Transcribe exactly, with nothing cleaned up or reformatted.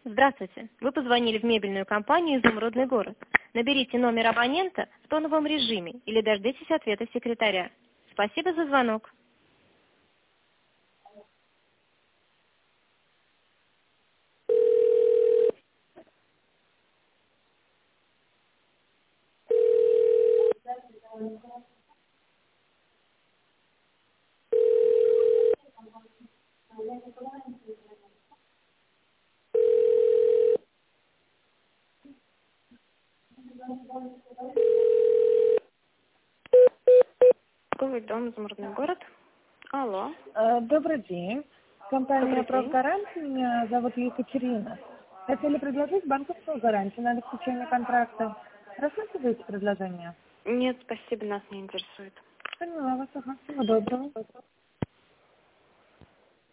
Здравствуйте. Вы позвонили в мебельную компанию «Изумрудный город». Наберите номер абонента в тоновом режиме или дождитесь ответа секретаря. Спасибо за звонок. Торговый дом «Изумрудный город». Алло. Э, Добрый день. Компания Добрый день. «Профгарант». Меня зовут Екатерина. Хотели предложить банковскую гарантию на обеспечение контракта. Рассматриваете предложение? Нет, спасибо, нас не интересует. Поняла вас. Ага. Всего доброго.